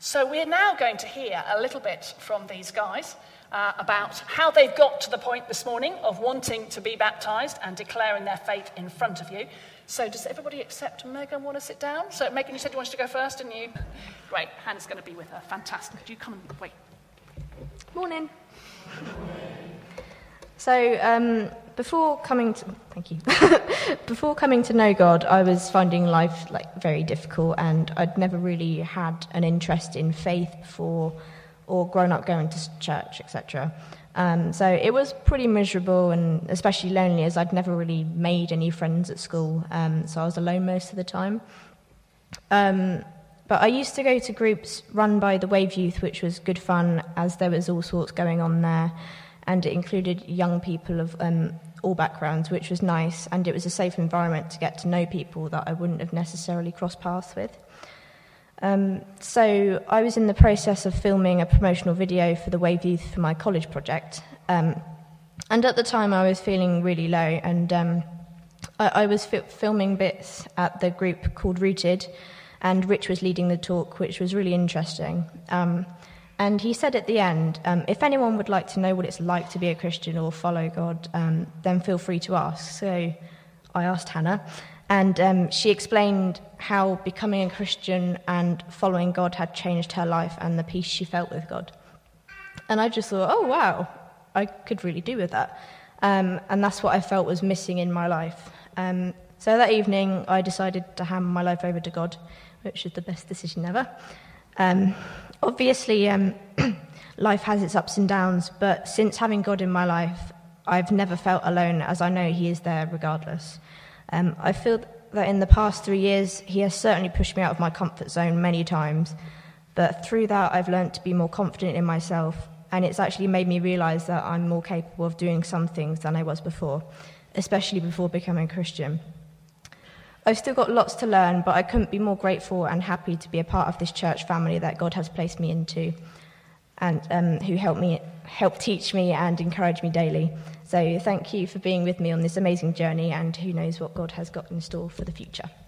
So we're now going to hear a little bit from these guys about how they've got to the point this morning of wanting to be baptised and declaring their faith in front of you. So does everybody except Megan want to sit down? So Megan, you said you wanted to go first, didn't you? Great, Hannah's going to be with her. Fantastic. Do you come and wait? Morning. So before coming to know God, I was finding life very difficult, and I'd never really had an interest in faith before, or grown up going to church, etc. So it was pretty miserable and especially lonely, as I'd never really made any friends at school. So I was alone most of the time. But I used to go to groups run by the Wave Youth, which was good fun, as there was all sorts going on there. And it included young people of all backgrounds, which was nice. And it was a safe environment to get to know people that I wouldn't have necessarily crossed paths with. So I was in the process of filming a promotional video for the Wave Youth for my college project. And at the time I was feeling really low, and I was filming bits at the group called Rooted, and Rich was leading the talk, which was really interesting. And he said at the end, if anyone would like to know what it's like to be a Christian or follow God, then feel free to ask. So I asked Hannah, and she explained how becoming a Christian and following God had changed her life and the peace she felt with God. And I just thought, oh, wow, I could really do with that. And that's what I felt was missing in my life. So that evening, I decided to hand my life over to God, which is the best decision ever. Obviously, life has its ups and downs, but since having God in my life, I've never felt alone, as I know he is there regardless. I feel that in the past 3 years, he has certainly pushed me out of my comfort zone many times, but through that, I've learned to be more confident in myself, and it's actually made me realise that I'm more capable of doing some things than I was before, especially before becoming a Christian. I've still got lots to learn, but I couldn't be more grateful and happy to be a part of this church family that God has placed me into, and who help teach me and encourage me daily. So thank you for being with me on this amazing journey, and who knows what God has got in store for the future.